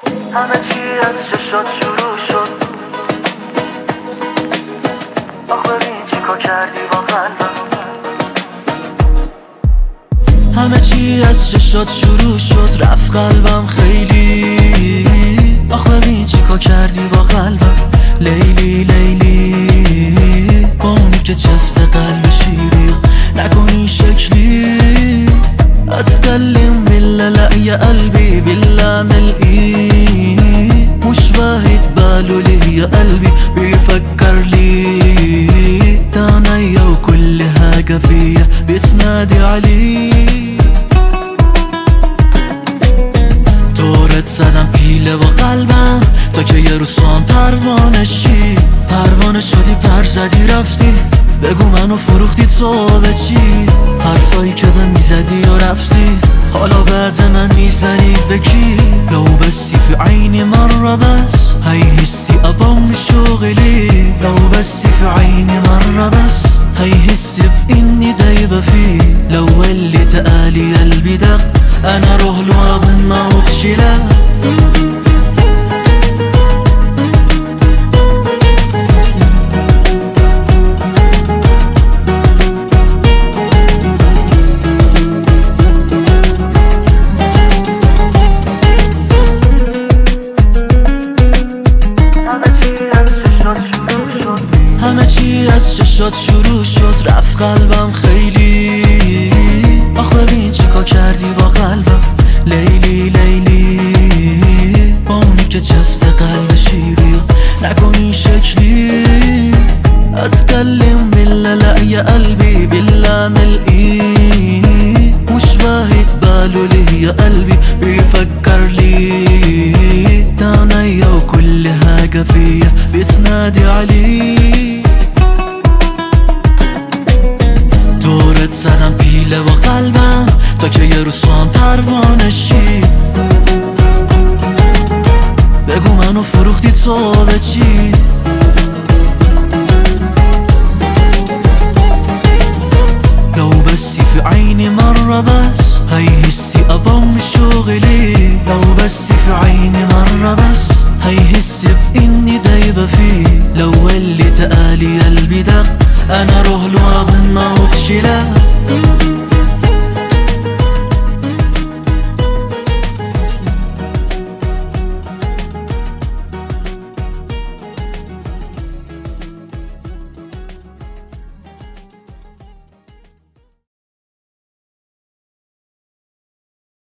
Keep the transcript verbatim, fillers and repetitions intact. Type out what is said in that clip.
همه چی از چشات شروع شد. آخ ببین چیکار کردی با قلبم. همه چی از چشات شروع شد، رفت قلبم خیلی. آخ ببین چیکار کردی با قلبم. لیلی لیلی با اونی که چفت قلب شیری، نکن این شکلی. اتكلم بالله لا يا قلبي بالله ملقي، مش واخد باله ليه يا قلبي بيفكر ليه. ده عينيا وكل حاجة فيا بتنادي عليه. دورت زدم پیله با قلبم تا که یه روز هم پروانه شی. پروانه شدی، پر زدی رفتی، بگو منو فروختی تو به چی؟ حرفایی که به میزدی و رفتی، حالا بعد من میزنی به کی؟ لو بسی في عيني مرة بس هيحسي أبوم شغلي. لو بسی في عيني مرة بس هيحس بإني دايبة فيه. لو اللي تقالي قلبي دق أنا روح له أبوم ما وبشيله. همه چی از چشات شروع شد، رفت قلبم خیلی. آخ ببین چیکار کردی با قلبم. لیلی لیلی با اونی که چفت قلب شیری، نکن این شکلی. اتكلم بالله لا يا قلبي بالله ملقي، مش واخد باله ليه يا قلبي بيفكر ليه. ده عينيا وكل حاجة فيا بتنادي عليه. دورت زدم پیله با قلبم تا که یه روز هم پروانه شی. بگو منو فروختی تو به چی؟ لو بسی في عيني مرة بس هيحسي أبوم شغلي. لو بسی في عيني مرة بس هيحس بإني دايبة فيه. لو اللي تقالي قلبي دق أنا روح له أبوم ما وبشيله.